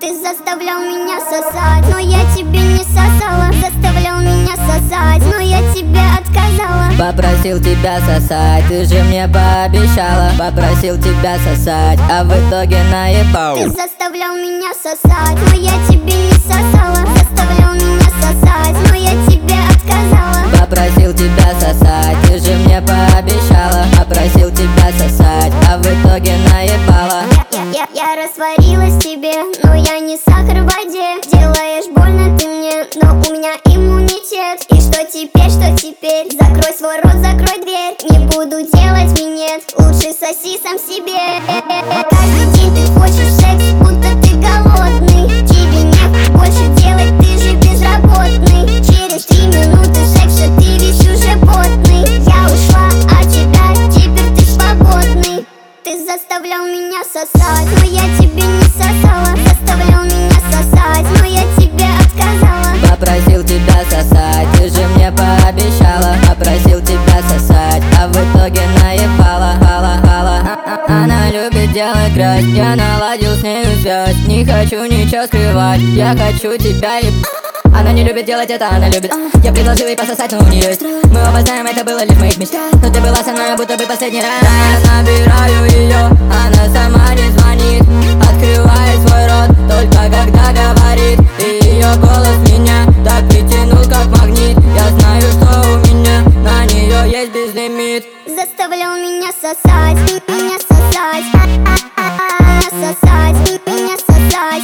Ты заставлял меня сосать, но я тебе не сосала. Заставлял меня сосать, но я тебе отказала. Попросил тебя сосать, ты же мне пообещала. Попросил тебя сосать, а в итоге наебал. Ты заставлял меня сосать, но я тебе не сосала. Заставлял меня сосать, но я тебе отказала. Попросил тебя сосать, ты же мне пообещала. Попросил тебя сосать, а в итоге наебала. Я растворилась в тебе, но я не сахар в воде. Делаешь больно ты мне, но у меня иммунитет. И что теперь, что теперь? Закрой свой рот, закрой дверь. Не буду делать минет, лучше соси сам себе. Каждый день ты хочешь секс, будто ты голодный. Тебе не больше делать, ты же безработный. Через 3 минуты секса ты весь уже потный. Я ушла от тебя, теперь ты свободный. Ты заставлял меня сосать, но я тебе не сосала. Заставлял меня сосать, но я тебе отказала. Попросил тебя сосать, ты же мне пообещала. Попросил тебя сосать, а в итоге наебала. Она любит делать грязь, я наладил с нею связь. Не хочу ничего скрывать, я хочу тебя ебать. Она не любит делать это, она любит. Я предложил ей пососать, но у нее есть. Мы оба знаем, это было лишь в моих мечтах. Но ты была со мной, будто бы последний раз. Я набираю ее, она сама не звонит. Открывает свой рот, только когда говорит. И ее голос меня так притянул, как магнит. Я знаю, что у меня на нее есть безлимит. Заставлял меня сосать, меня сосать, сосать, меня сосать,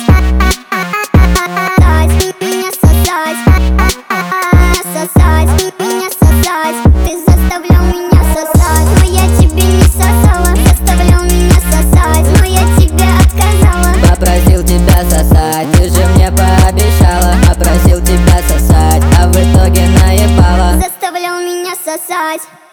меня сосать, сосать, меня сосать. Ты заставлял меня сосать, но я тебе не сосала. Заставлял меня сосать, но я тебе отказала. Попросил тебя сосать, ты же мне пообещала. Попросил тебя сосать, а в итоге наебала. Заставлял меня сосать.